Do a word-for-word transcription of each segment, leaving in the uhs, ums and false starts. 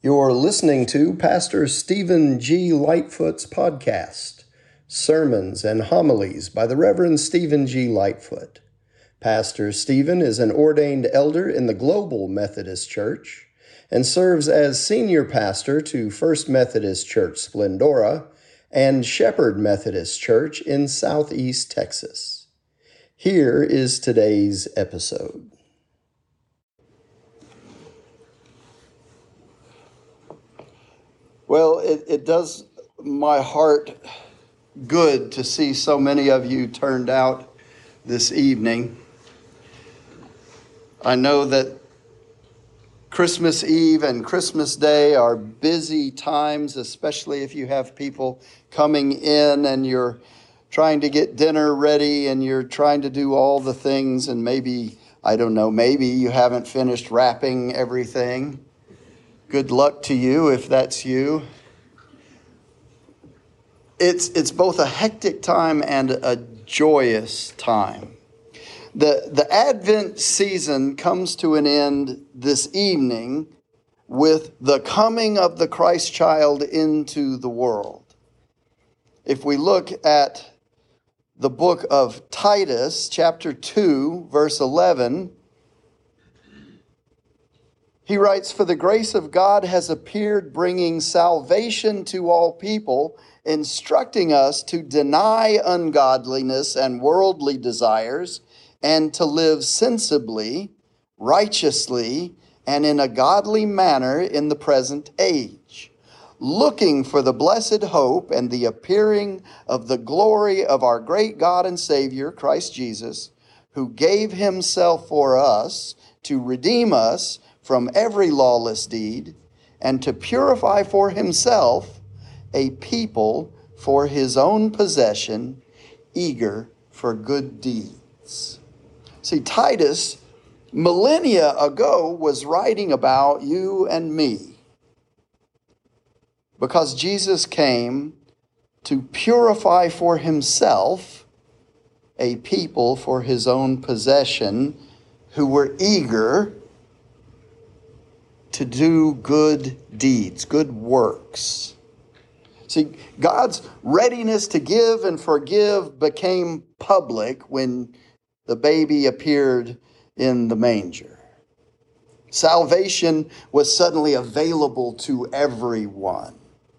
You're listening to Pastor Stephen G. Lightfoot's podcast, Sermons and Homilies by the Reverend Stephen G. Lightfoot. Pastor Stephen is an ordained elder in the Global Methodist Church and serves as senior pastor to First Methodist Church Splendora and Shepherd Methodist Church in Southeast Texas. Here is today's episode. Well, it, it does my heart good to see so many of you turned out this evening. I know that Christmas Eve and Christmas Day are busy times, especially if you have people coming in and you're trying to get dinner ready and you're trying to do all the things, and maybe, I don't know, maybe you haven't finished wrapping everything. Good luck to you if that's you. It's it's both a hectic time and a joyous time. The, the Advent season comes to an end this evening with the coming of the Christ child into the world. If we look at the book of Titus, chapter two, verse eleven, he writes, "For the grace of God has appeared, bringing salvation to all people, instructing us to deny ungodliness and worldly desires, and to live sensibly, righteously, and in a godly manner in the present age, looking for the blessed hope and the appearing of the glory of our great God and Savior, Christ Jesus, who gave himself for us to redeem us from every lawless deed, and to purify for himself a people for his own possession, eager for good deeds." See, Titus, millennia ago, was writing about you and me, because Jesus came to purify for himself a people for his own possession who were eager to do good deeds, good works. See, God's readiness to give and forgive became public when the baby appeared in the manger. Salvation was suddenly available to everyone.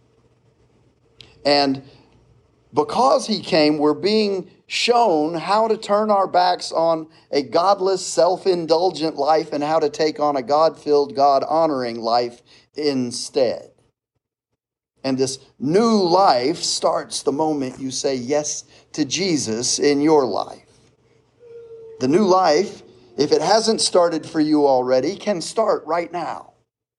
And because he came, we're being shown how to turn our backs on a godless, self-indulgent life and how to take on a God-filled, God-honoring life instead. And this new life starts the moment you say yes to Jesus in your life. The new life, if it hasn't started for you already, can start right now.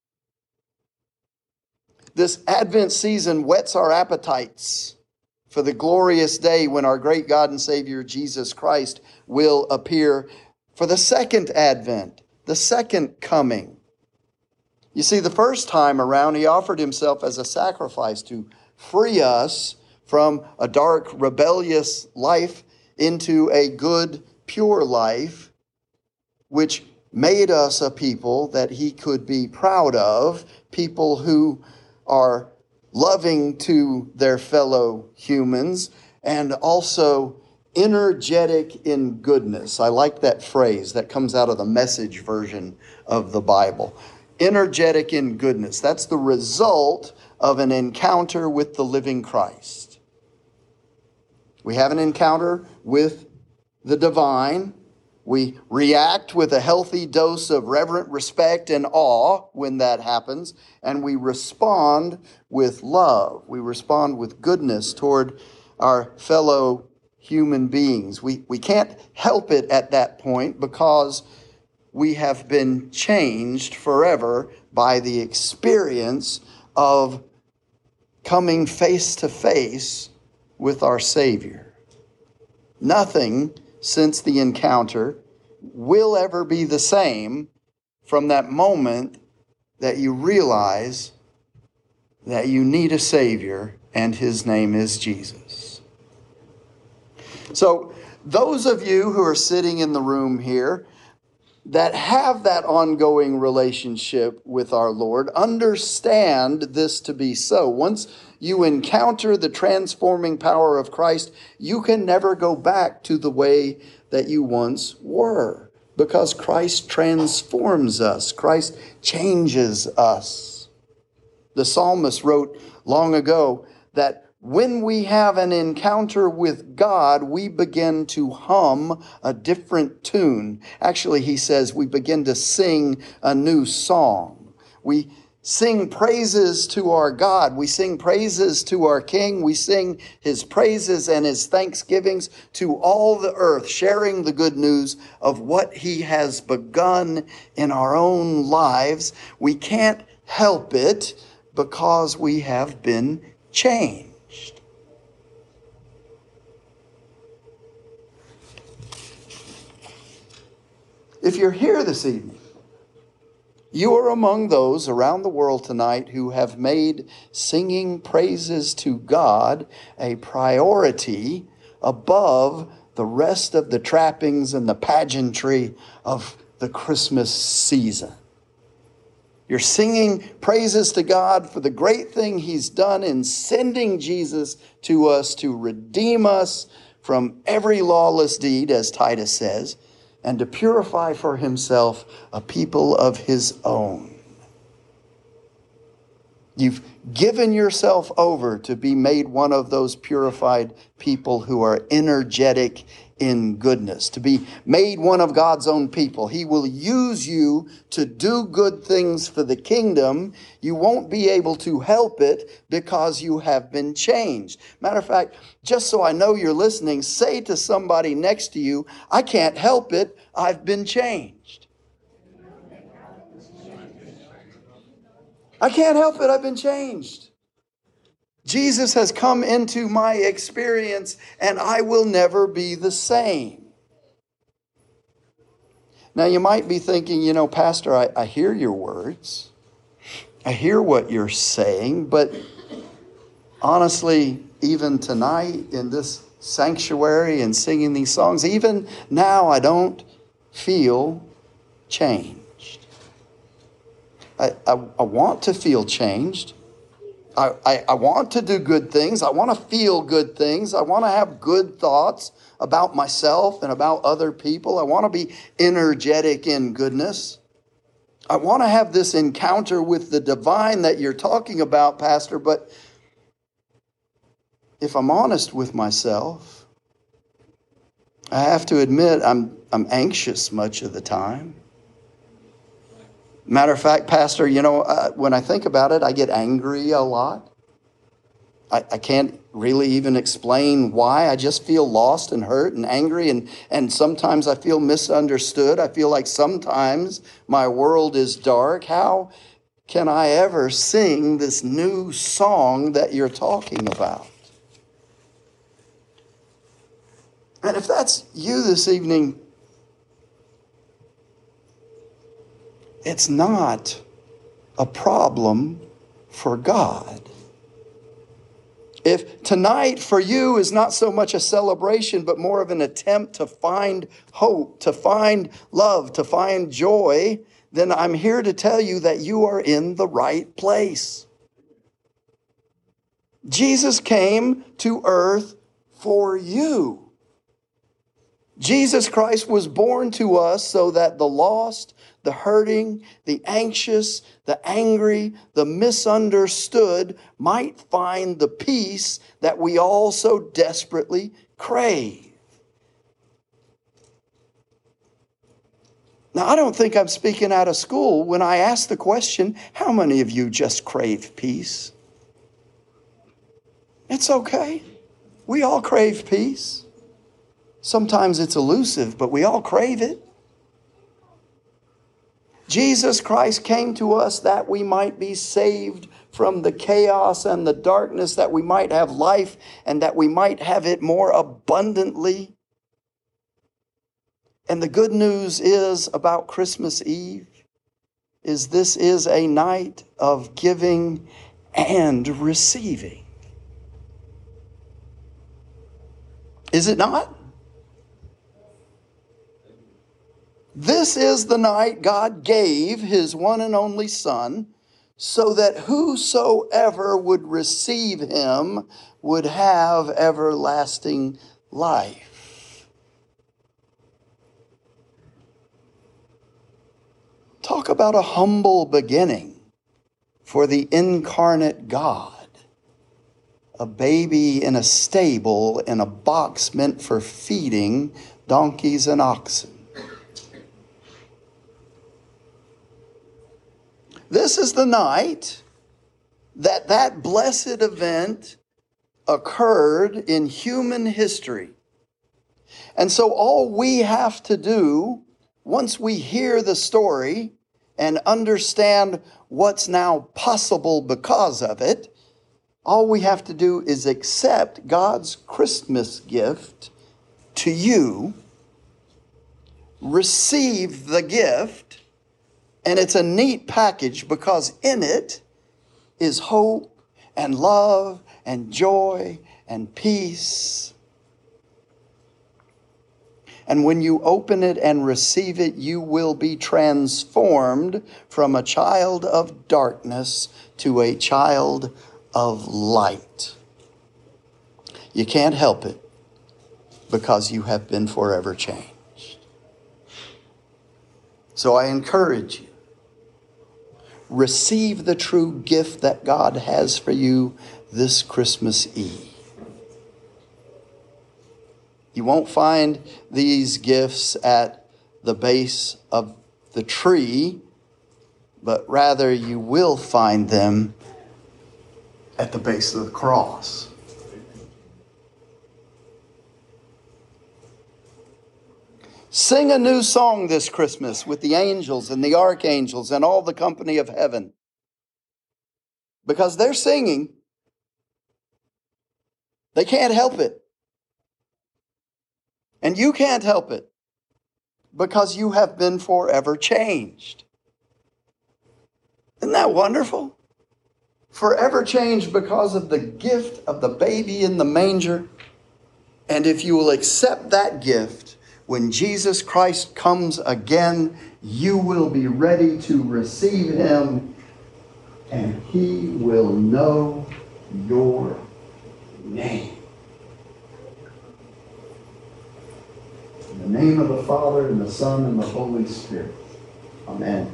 This Advent season whets our appetites for the glorious day when our great God and Savior Jesus Christ will appear for the second Advent, the second coming. You see, the first time around, he offered himself as a sacrifice to free us from a dark, rebellious life into a good, pure life, which made us a people that he could be proud of, people who are loving to their fellow humans, and also energetic in goodness. I like that phrase that comes out of the Message version of the Bible. Energetic in goodness. That's the result of an encounter with the living Christ. We have an encounter with the divine. We react with a healthy dose of reverent respect and awe when that happens, and we respond with love. We respond with goodness toward our fellow human beings. We, we can't help it at that point because we have been changed forever by the experience of coming face to face with our Savior. Nothing since the encounter will ever be the same from that moment that you realize that you need a Savior and his name is Jesus. So those of you who are sitting in the room here, that have that ongoing relationship with our Lord understand this to be so. Once you encounter the transforming power of Christ, you can never go back to the way that you once were, because Christ transforms us. Christ changes us. The psalmist wrote long ago that when we have an encounter with God, we begin to hum a different tune. Actually, he says we begin to sing a new song. We sing praises to our God. We sing praises to our King. We sing his praises and his thanksgivings to all the earth, sharing the good news of what he has begun in our own lives. We can't help it because we have been changed. If you're here this evening, you are among those around the world tonight who have made singing praises to God a priority above the rest of the trappings and the pageantry of the Christmas season. You're singing praises to God for the great thing he's done in sending Jesus to us to redeem us from every lawless deed, as Titus says, and to purify for himself a people of his own. You've given yourself over to be made one of those purified people who are energetic in goodness, to be made one of God's own people. He will use you to do good things for the kingdom. You won't be able to help it because you have been changed. Matter of fact, just so I know you're listening, say to somebody next to you, I can't help it, I've been changed. I can't help it, I've been changed. Jesus has come into my experience and I will never be the same. Now you might be thinking, you know, Pastor, I, I hear your words. I hear what you're saying, but honestly, even tonight in this sanctuary and singing these songs, even now I don't feel changed. I, I, I want to feel changed. I, I, I want to do good things. I want to feel good things. I want to have good thoughts about myself and about other people. I want to be energetic in goodness. I want to have this encounter with the divine that you're talking about, Pastor, but if I'm honest with myself, I have to admit I'm I'm anxious much of the time. Matter of fact, Pastor, you know, uh, when I think about it, I get angry a lot. I, I can't really even explain why. I just feel lost and hurt and angry, and, and sometimes I feel misunderstood. I feel like sometimes my world is dark. How can I ever sing this new song that you're talking about? And if that's you this evening, it's not a problem for God. If tonight for you is not so much a celebration, but more of an attempt to find hope, to find love, to find joy, then I'm here to tell you that you are in the right place. Jesus came to earth for you. Jesus Christ was born to us so that the lost, the hurting, the anxious, the angry, the misunderstood might find the peace that we all so desperately crave. Now, I don't think I'm speaking out of school when I ask the question, how many of you just crave peace? It's okay. We all crave peace. Sometimes it's elusive, but we all crave it. Jesus Christ came to us that we might be saved from the chaos and the darkness, that we might have life and that we might have it more abundantly. And the good news is about Christmas Eve is this is a night of giving and receiving. Is it not? This is the night God gave his one and only Son, so that whosoever would receive him would have everlasting life. Talk about a humble beginning for the incarnate God. A baby in a stable in a box meant for feeding donkeys and oxen. This is the night that that blessed event occurred in human history. And so all we have to do, once we hear the story and understand what's now possible because of it, all we have to do is accept God's Christmas gift to you, receive the gift, and it's a neat package because in it is hope and love and joy and peace. And when you open it and receive it, you will be transformed from a child of darkness to a child of light. You can't help it because you have been forever changed. So I encourage you, receive the true gift that God has for you this Christmas Eve. You won't find these gifts at the base of the tree, but rather you will find them at the base of the cross. Sing a new song this Christmas with the angels and the archangels and all the company of heaven. Because they're singing. They can't help it. And you can't help it because you have been forever changed. Isn't that wonderful? Forever changed because of the gift of the baby in the manger. And if you will accept that gift, when Jesus Christ comes again, you will be ready to receive him, and he will know your name. In the name of the Father, and the Son, and the Holy Spirit. Amen.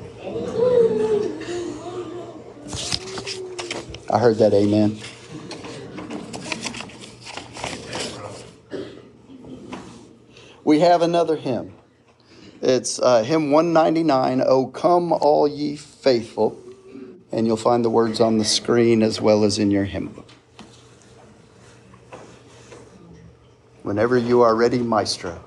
I heard that amen. We have another hymn. It's uh, hymn one ninety-nine, O Come All Ye Faithful. And you'll find the words on the screen as well as in your hymn book. Whenever you are ready, Maestro.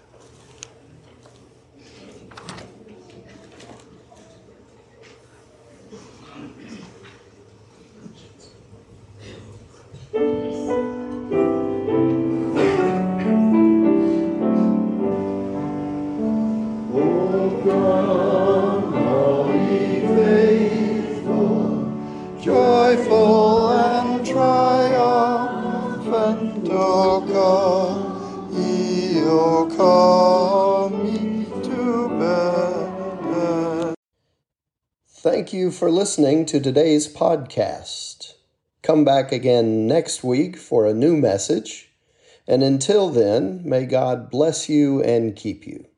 Joyful and triumphant, O come, ye, O come ye to bed. Thank you for listening to today's podcast. Come back again next week for a new message. And until then, may God bless you and keep you.